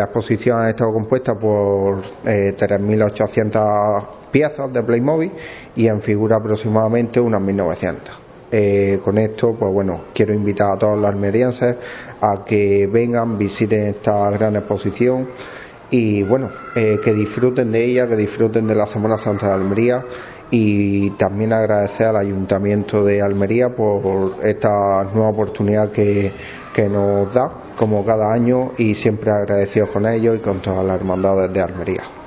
La exposición ha estado compuesta por 3.800 piezas de Playmobil y en figura aproximadamente unas 1.900. Con esto, pues bueno, quiero invitar a todos los almerienses a que vengan, visiten esta gran exposición y bueno, que disfruten de ella, que disfruten de la Semana Santa de Almería, y también agradecer al Ayuntamiento de Almería por esta nueva oportunidad que nos da como cada año, y siempre agradecidos con ellos y con todas las hermandades de Almería.